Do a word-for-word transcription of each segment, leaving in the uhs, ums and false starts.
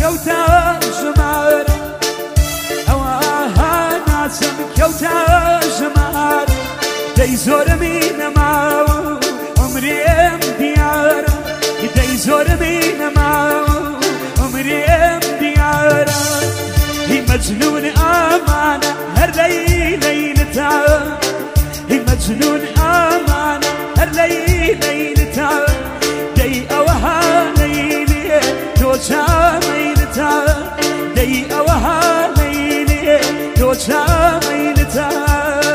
كوتا جمارة أواها ناسم كوتا جمارة دي زور من ماو عمري ام ديارة دي زور من ماو عمري ام ديارة هي مجنون أمانة هر ليلتها هي مجنون أمانة هر ليلتها دي أوها ليلي توجا ميلتها دي أوها ليلي توجا ميلتها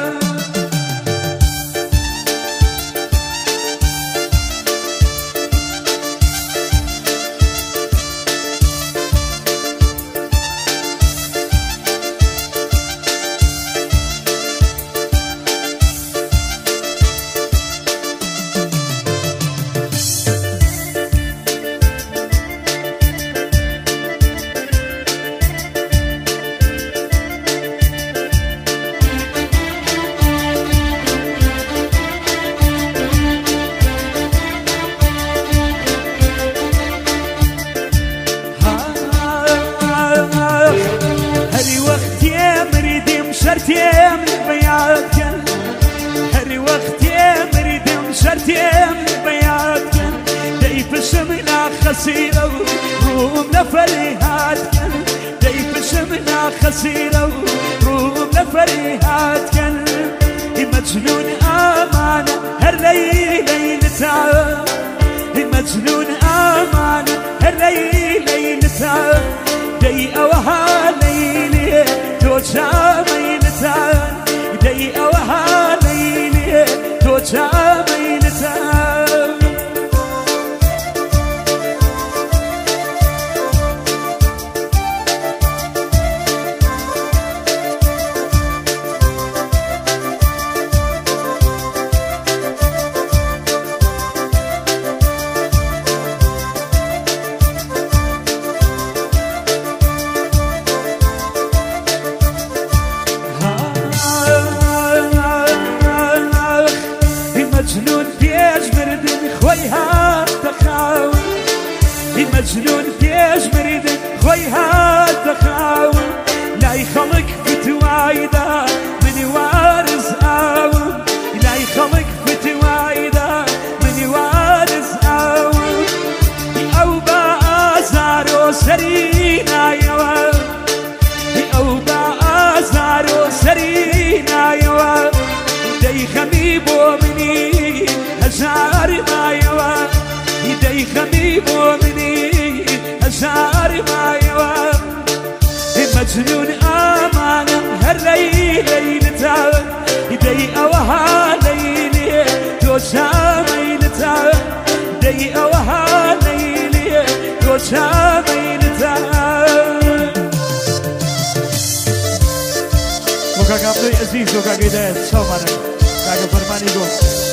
شرتيم بياضكن هر وقتي مريدم شرتيم بياضكن دايب شمنا خسيرة روم لفريهاتكن دايب شمنا خسيرة روم لفريهاتكن مجنون أمانة هر ليلتها مجنون أمانة هر ليلتها داي أوها ليلي توجا دي أوها ليلي توجا ميلتها مجنون بيج مردن خويها تخاون مجنون بيج مردن خويها تخاون لا يخلق فتوايدا من وارز آون لا يخلق فتوايدا من وارز آون أو بازارو سرينا يوا أو بازارو سرينا يوا دي خميبو مني هزار ما يوا يدي خميبو مني هزار ما يوا مجنون أمانة هر ليلتها يدي أوها ليلي توجا ميلتها يدي أوها ليلي توجا ميلتها وكاك عبدو عزيز وكاك إداية شومانا كاك فرماني قول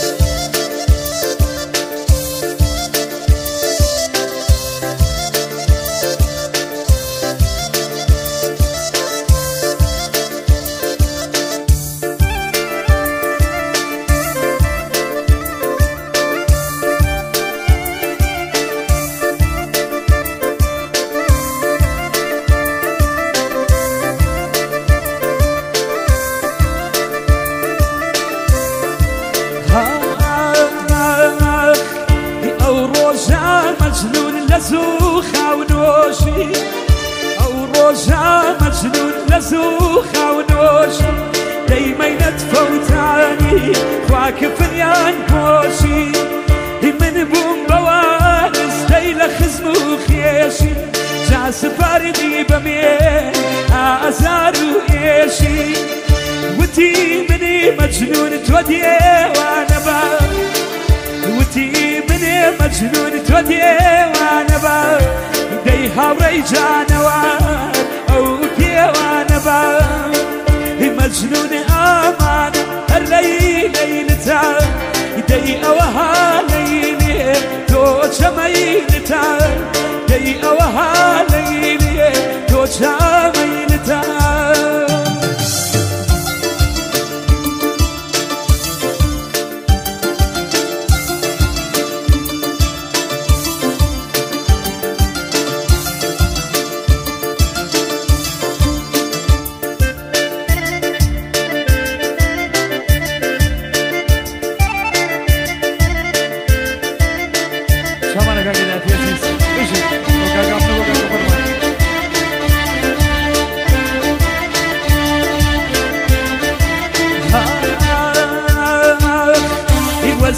مجنون لزوخة ونوشي أو روجا مجنون لزوخة ونوشي دايما يتفوتاني خواك فنيان بوشي من بوم بوانس دايلا خزمو خيشي جا سفاردي بمين أزارو إيشي وتي مني مجنون تودي وانا با وتي مني مجنون تودي وانا با دي هاوري جانوار او كي وانا با مجنون امانة الليل ليلتا دي اوها ليلي توجا ميلتا دي اوها ليلي توجا ميلتا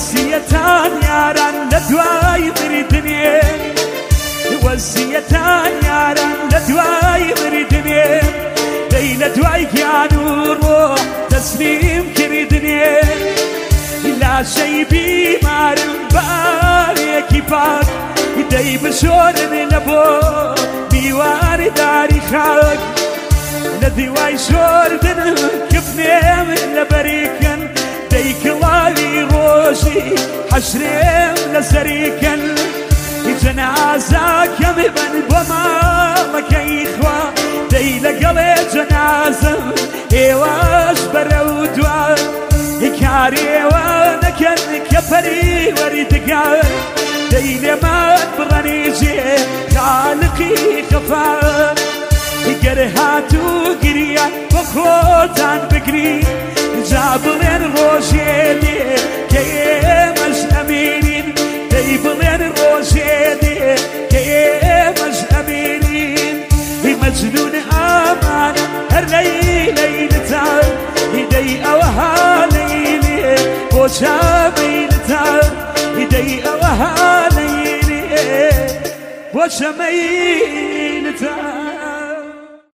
وەسیەتان یاران لە دوای مردنێ وەسیەتان یاران لە دوای مردنێ دەی لە دوای گیان و ڕۆح تەسلیم کردنێ لاشەی بیمارم بارێکی پاک دەی بشۆرن لە بۆ میوانی داری خاک لە دیوای شۆردنم کفنێم لە بەریکن دەی کڵاوی ڕۆژی حەشرێم لە سەریکن جەنازاکەم بن بۆ ماڵەکەی خوا دەی لەگەڵێ جەنازەم ئێوەش بەرەو دوان کارێوە نەکەن کە پەریوەریدگار دەی لێمان بڕەنیجێ خالقی خەفار گەر هاتوو گریە بۆ خۆتان بگری جا بڵێن ڕۆژێ لێ کە ئێمەش ئەمێنین دەی بڵێن ڕۆژێ لێ کە ئێمەش ئەمێنین مەجنون ئامانە هەر لەیلەیلتان دەی ئەوەها لەیلێ بۆ چامەیلتان دەی ئەوەها لەیلێ بۆ چەمەیلتان